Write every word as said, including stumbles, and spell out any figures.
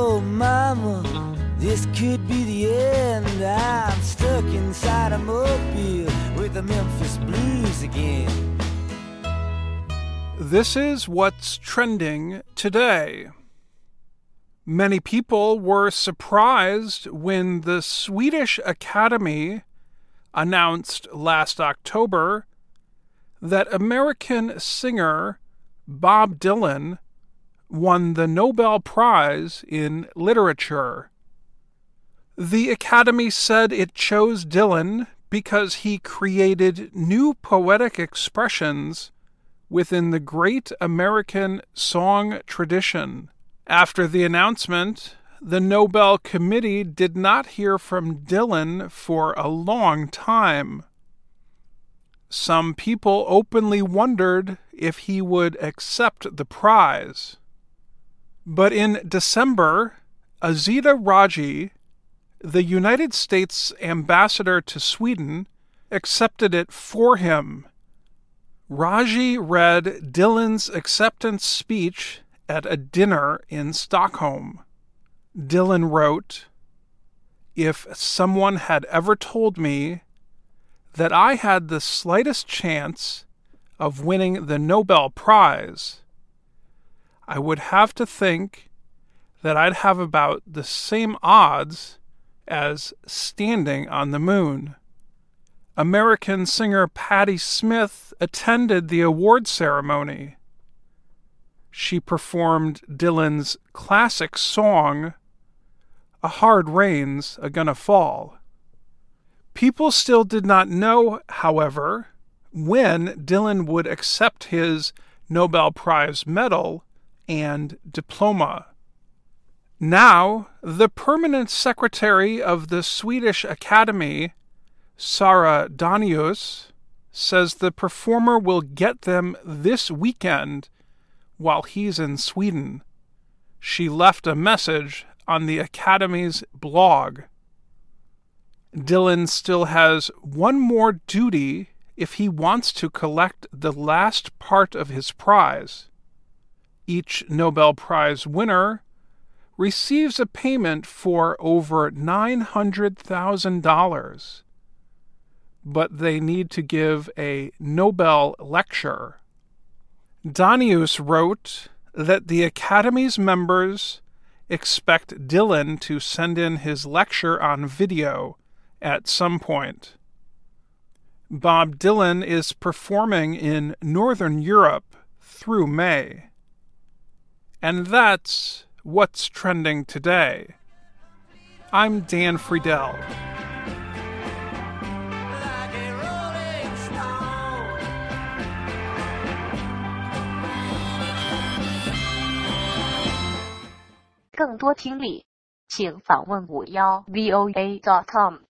Oh, mama, this could be the end. I'm stuck inside a mobile with the Memphis Blues again. This is what's trending today. Many people were surprised when the Swedish Academy announced last October that American singer Bob Dylan won the Nobel Prize in Literature. The Academy said it chose Dylan because he created new poetic expressions within the great American song tradition. After the announcement, the Nobel Committee did not hear from Dylan for a long time. Some people openly wondered if he would accept the prize. But in December, Azita Raji, the United States ambassador to Sweden, accepted it for him. Raji read Dylan's acceptance speech at a dinner in Stockholm. Dylan wrote, "If someone had ever told me that I had the slightest chance of winning the Nobel Prize, I would have to think that I'd have about the same odds as standing on the moon." American singer Patti Smith attended the award ceremony. She performed Dylan's classic song, "A Hard Rain's a Gonna Fall." People still did not know, however, when Dylan would accept his Nobel Prize medal and diploma. Now, the permanent secretary of the Swedish Academy, Sara Danius, says the performer will get them this weekend while he's in Sweden. She left a message on the Academy's blog. Dylan still has one more duty if he wants to collect the last part of his prize. Each Nobel Prize winner receives a payment for over nine hundred thousand dollars. But they need to give a Nobel lecture. Danius wrote that the Academy's members expect Dylan to send in his lecture on video at some point. Bob Dylan is performing in Northern Europe through May. And that's what's trending today. I'm Dan Friedel. 更多听力，请访问五幺 V O A dot com。